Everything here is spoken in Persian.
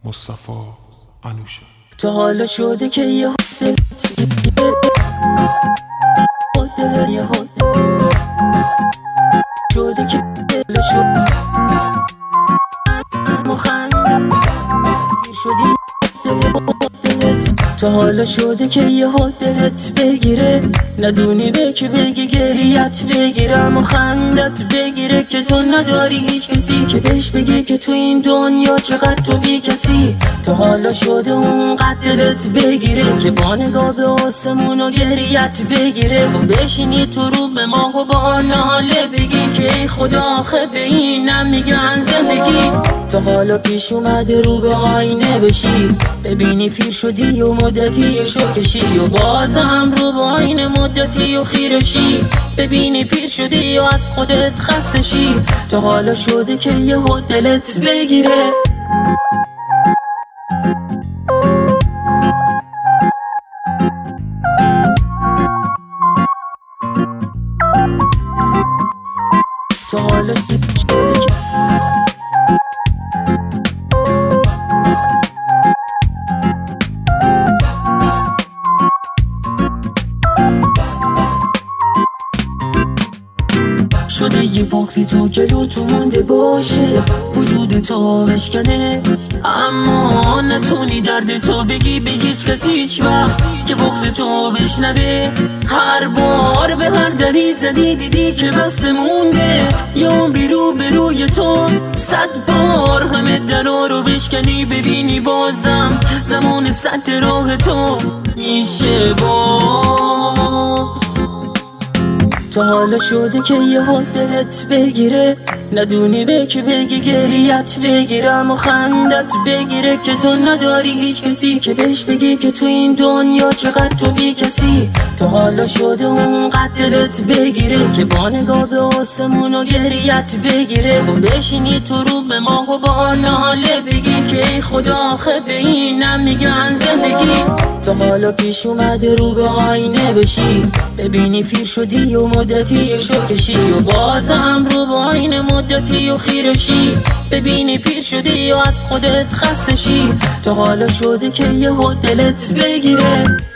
مصطفی انوشه. تا حالا شده که یه شده که دل شد مخند شدی دلت. تا حالا شده که یه دلت بگیره، ندونی به که بگی گریت بگیرم و خندت بگیره که تو نداری هیچ کسی که بهش بگی که تو این دنیا چقدر تو بی کسی. تا حالا شده اونقدر دلت بگیره که با نگاه به آسمون و گریت بگیره و بشینی تو رو به ماه و با ناله بگی که ای خدا آخه به اینم میگن زندگی. تا حالا پیش اومده رو به آینه بشی، ببینی پیر شدی و مدتی شو کشی و بازم رو به آینه مدتی و خیرشی، ببینی پیر شدی و از خودت خسته شی. تا حالا شده که یه دلت بگیره، تا حالا شده که شده یه بغضی تو گلو تو مونده باشه، وجود تو بشکنه اما نتونی درد تو بگی به هیچ کسی هیچ وقت که بغض تو بشنوه. هر بار به هر دری زدی دیدی که بسته مونده، یه عمری رو به روی تو 100 بار همه درا رو بشکنی، ببینی بازم زمان سد راه تو میشه باز. تا حالا شده که یه دلت بگیره، ندونی به که بگی گریت بگیرم و خندت بگیره که تو نداری هیچ کسی که بهش بگی که تو این دنیا چقدر تو بی کسی. تا حالا شده اونقدر دلت بگیره که با نگاه به آسمون و گریت بگیره و بشینی تو رو به ماه و با ناله بگی که ای خدا آخه به اینم میگن زندگی. تا حالا پیش اومده رو به آینه بشی، ببینی پیر شدی و مدتی شو کشی و بازم رو به آینه مدتی و خیرشی، ببینی پیر شدی و از خودت خسته شی. تا حالا شده که یه دلت بگیره.